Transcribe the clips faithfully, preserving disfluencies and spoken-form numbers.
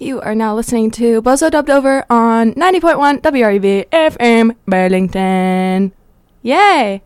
You are now listening to Bozo Dubbed Over on ninety point one W R U B F M Burlington. Yay!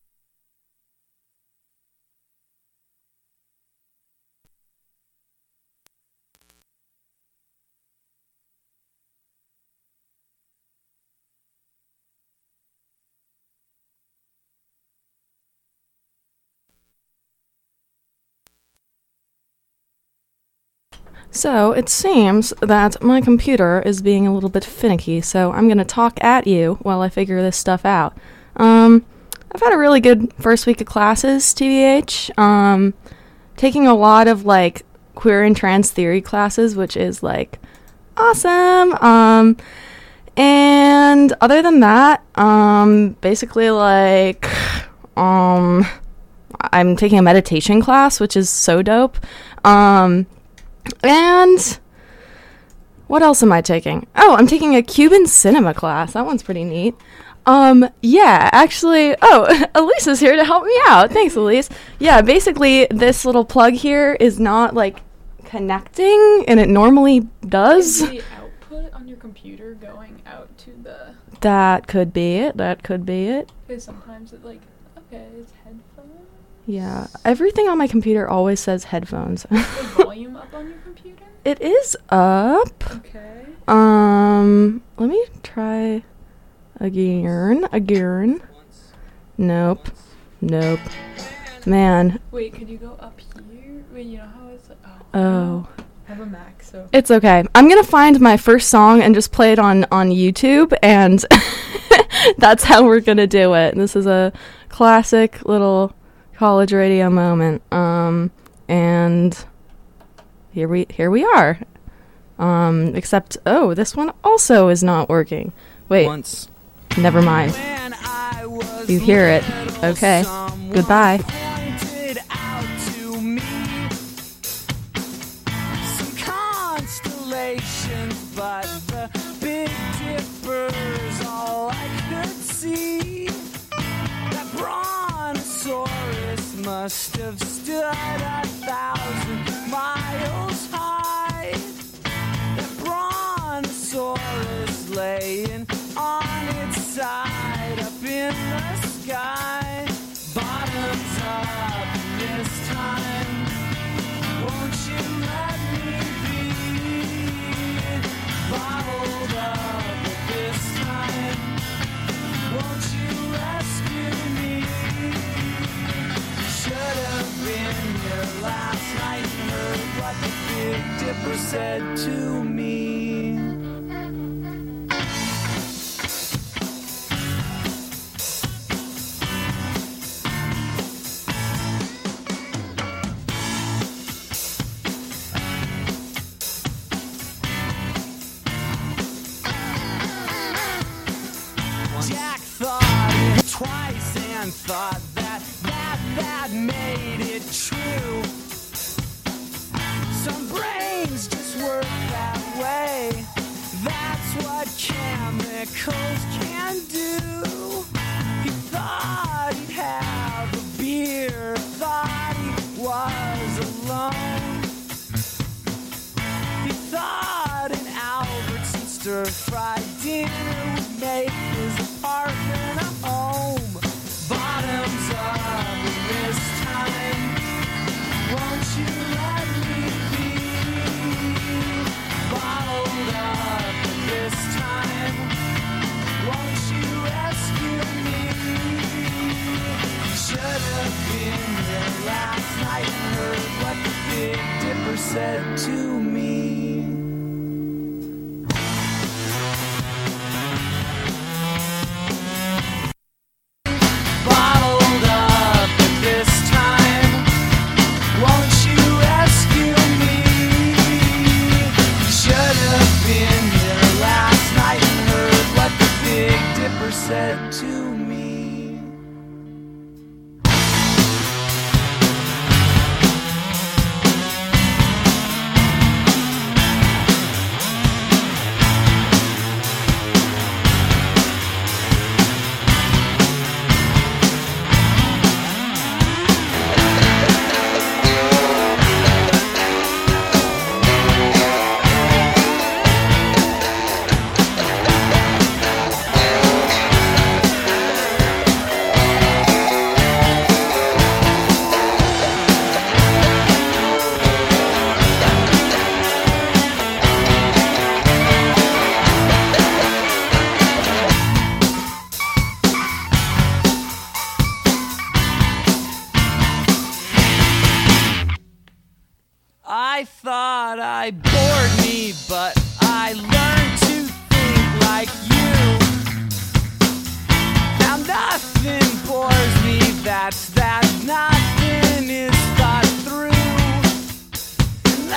So, it seems that my computer is being a little bit finicky, so I'm going to talk at you while I figure this stuff out. Um, I've had a really good first week of classes, T B H. Um, taking a lot of, like, queer and trans theory classes, which is, like, awesome. Um, and other than that, um, basically, like, um, I'm taking a meditation class, which is so dope. Um... And what else am I taking? Oh, I'm taking a Cuban cinema class. That one's pretty neat. Um, yeah, actually, oh, Elise is here to help me out. Thanks, Elise. Yeah, basically, this little plug here is not, like, connecting, and it normally does. Is the output on your computer going out to the... That could be it. That could be it. Because sometimes it, like, okay, it's headphones. Yeah, everything on my computer always says headphones. Is the volume up on your computer? It is up. Okay. Um, let me try again. Again. Nope. Nope. Man. Wait, could you go up here? Wait, you know how it's like, oh. Oh. I have a Mac, so. It's okay. I'm gonna find my first song and just play it on, on YouTube, and that's how we're gonna do it. This is a classic little college radio moment. Um, and here we here we are. Um, except oh, this one also is not working. Wait. Once. Never mind. You hear it. Okay. Goodbye. But the Big Dipper's all I could see. That brontosaurus must have stood a thousand miles high. That brontosaurus laying on its side up in the sky. Bottoms up this time. Won't you let me be bottled up this time? Won't you rescue me? Should have been here last night and heard what the Big Dipper said to me. Jack thought it twice and thought that that that made it true. Some brains just work that way. That's what chemicals can do. He thought he'd have a beer, thought he was alone. He thought an Albertson stir-fried dinner would make his apartment a home. Bottoms up this time. Won't you let me be bottled up this time? Won't you rescue me? Should have been here last night and heard what the Big Dipper said to me. Said to me. I thought I bored me, but I learned to think like you. Now nothing bores me, that's that nothing is thought through. And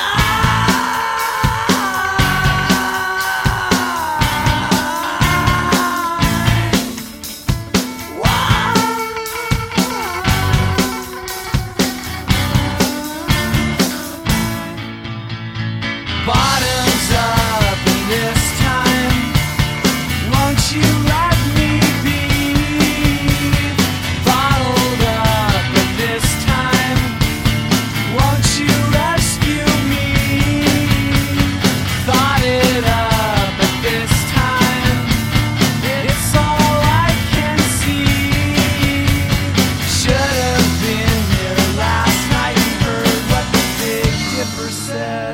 bottoms up, and this time, won't you let me be? Bottled up, and this time, won't you rescue me? Thought it up, and this time, it's all I can see. Should have been here last night and heard what the Big Dipper said.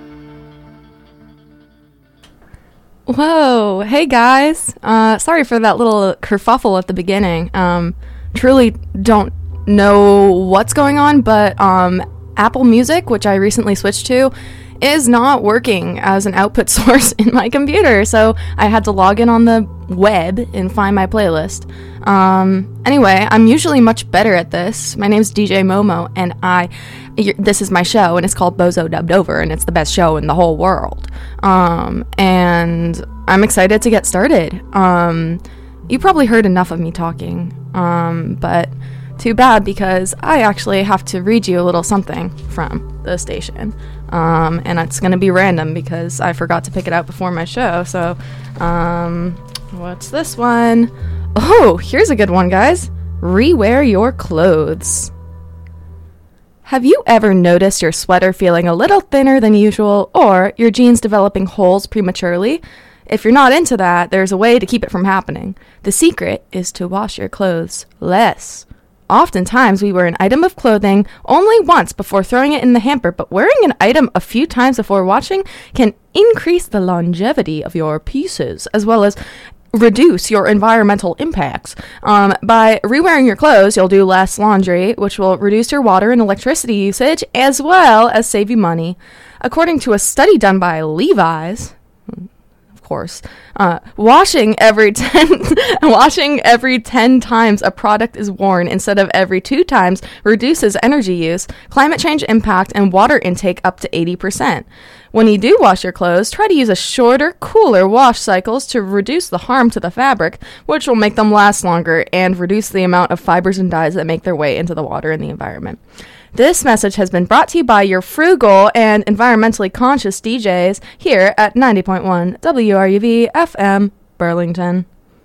Whoa, hey guys. Uh, sorry for that little kerfuffle at the beginning. Um, truly don't know what's going on, but um, Apple Music, which I recently switched to, is not working as an output source in my computer, so I had to log in on the web and find my playlist. Um, anyway, I'm usually much better at this. My name's D J Momo, and I, y- this is my show, and it's called Bozo Dubbed Over, and it's the best show in the whole world. Um, and I'm excited to get started. Um, you probably heard enough of me talking, um, but too bad, because I actually have to read you a little something from the station. Um, and it's going to be random because I forgot to pick it out before my show. So, um, what's this one? Oh, here's a good one, guys. Rewear your clothes. Have you ever noticed your sweater feeling a little thinner than usual, or your jeans developing holes prematurely? If you're not into that, there's a way to keep it from happening. The secret is to wash your clothes less. Oftentimes, we wear an item of clothing only once before throwing it in the hamper, but wearing an item a few times before washing can increase the longevity of your pieces, as well as reduce your environmental impacts. Um, by rewearing your clothes, you'll do less laundry, which will reduce your water and electricity usage, as well as save you money. According to a study done by Levi's, course. Uh, washing every ten washing every ten times a product is worn instead of every two times reduces energy use, climate change impact, and water intake up to eighty percent. When you do wash your clothes, try to use a shorter, cooler wash cycles to reduce the harm to the fabric, which will make them last longer and reduce the amount of fibers and dyes that make their way into the water and the environment. This message has been brought to you by your frugal and environmentally conscious D Js here at ninety point one W R U V F M Burlington.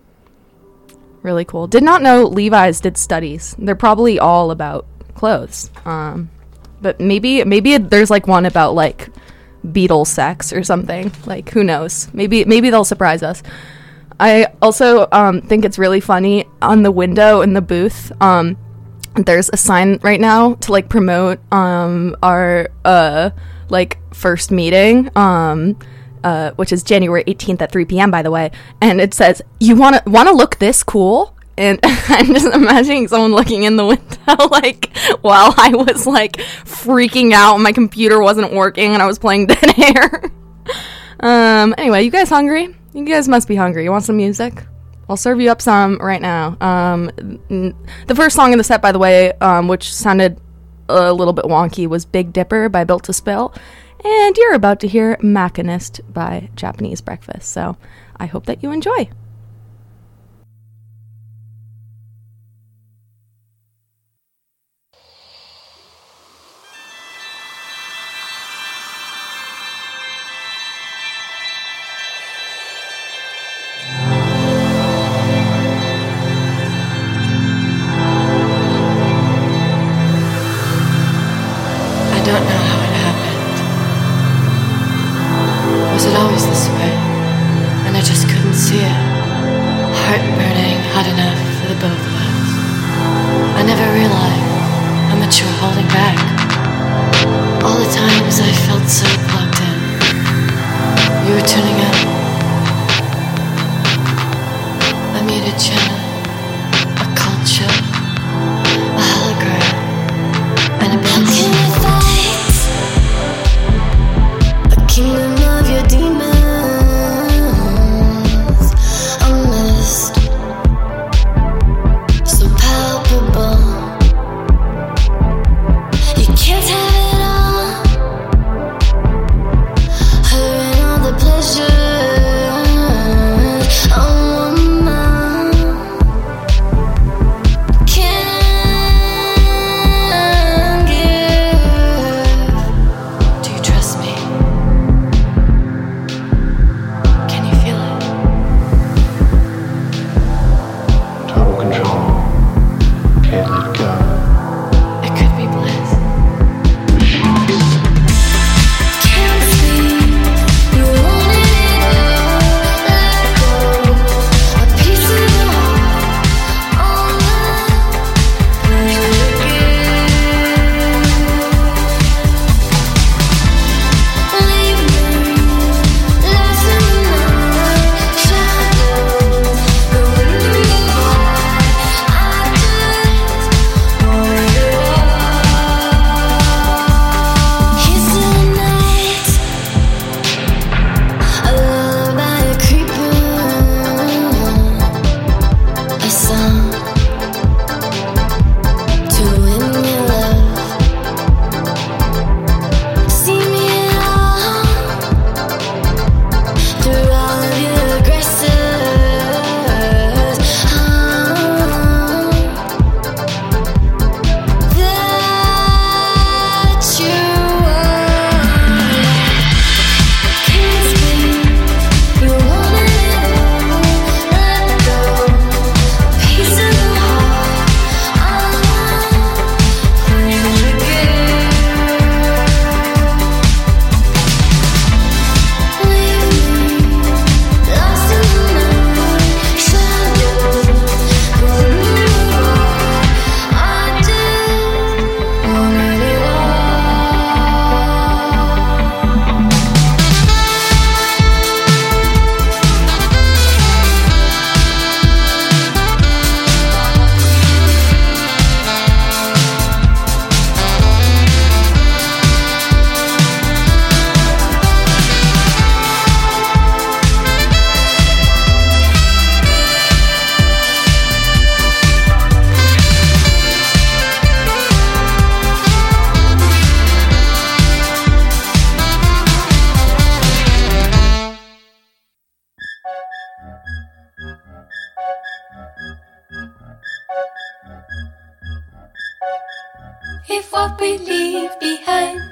Really cool. Did not know Levi's did studies. They're probably all about clothes. Um, but maybe maybe there's like one about like beetle sex or something. Like, who knows? Maybe maybe they'll surprise us. I also um, think it's really funny on the window in the booth. Um, There's a sign right now to like promote um our uh like first meeting, um uh which is January eighteenth at three p.m. by the way, and it says, "You wanna wanna look this cool?" And I'm just imagining someone looking in the window like while I was like freaking out and my computer wasn't working and I was playing Dead Air. um anyway, you guys hungry? You guys must be hungry. You want some music? I'll serve you up some right now. Um, n- the first song in the set, by the way, um, which sounded a little bit wonky, was Big Dipper by Built to Spill. And you're about to hear Machinist by Japanese Breakfast. So I hope that you enjoy.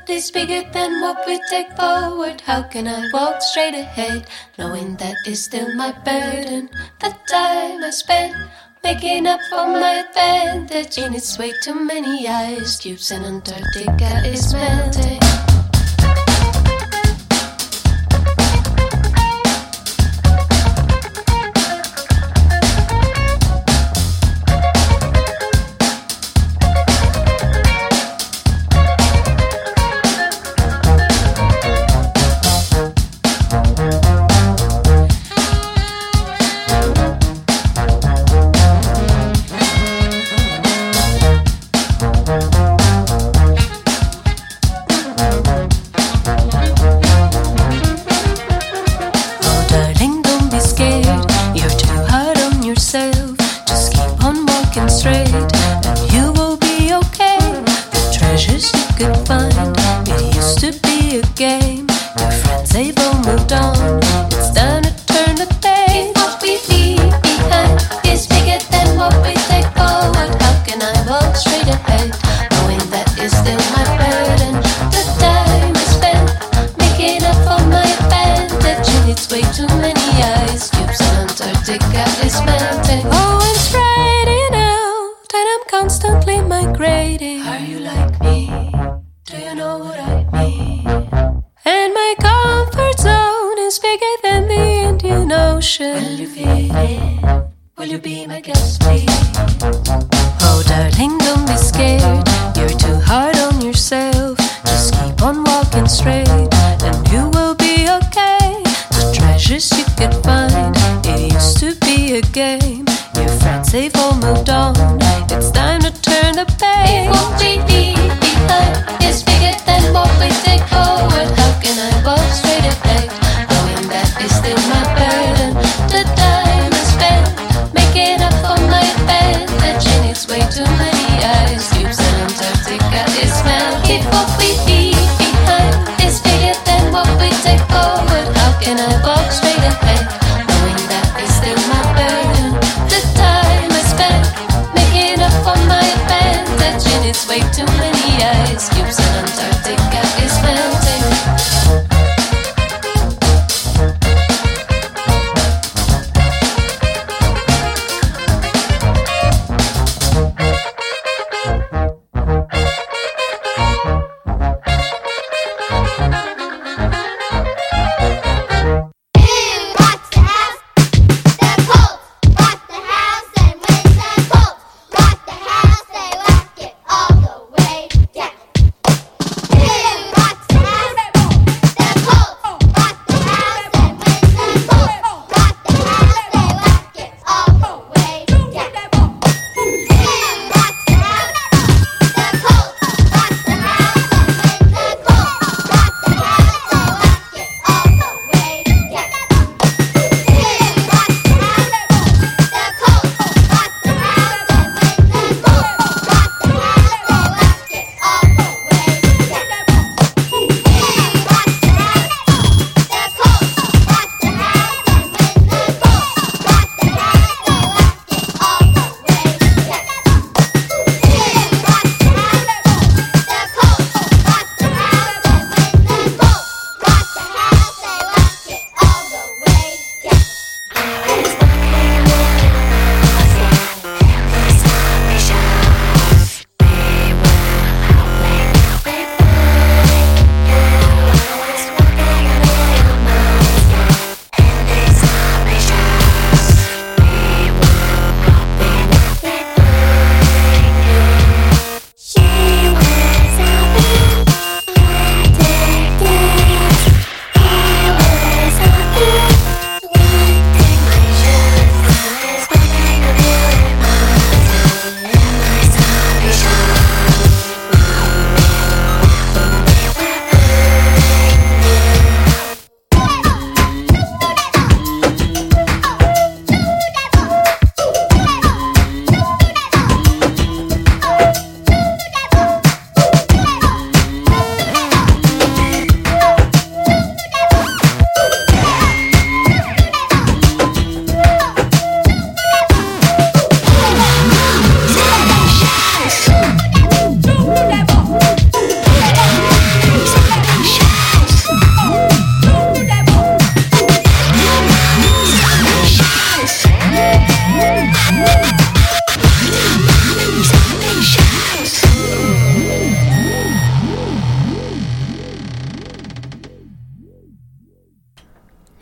world is bigger than what we take forward. How can I walk straight ahead, knowing that is still my burden? The time I spent making up for my advantage, in its way too many ice cubes, and Antarctica is melting.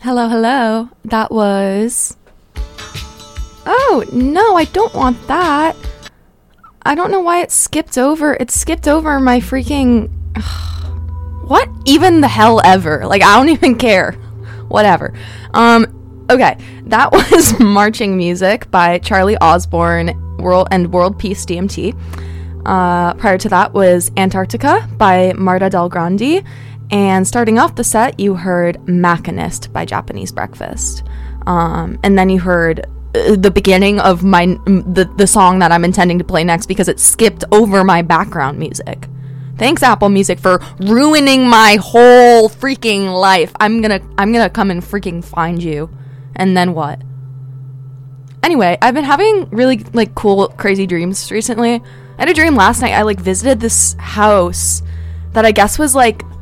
Hello, hello. That was... Oh, no, I don't want that. I don't know why it skipped over. It skipped over my freaking... What even the hell ever? Like, I don't even care. Whatever. Um, okay. That was Marching Music by Charlie Osborne World and World Peace D M T. Uh, prior to that was Antarctica by Marta Del Grande. And starting off the set, you heard Machinist by Japanese Breakfast. Um, and then you heard uh, the beginning of my the, the song that I'm intending to play next because it skipped over my background music. Thanks, Apple Music, for ruining my whole freaking life. I'm gonna I'm gonna come and freaking find you. And then what? Anyway, I've been having really like cool, crazy dreams recently. I had a dream last night. I like visited this house that I guess was like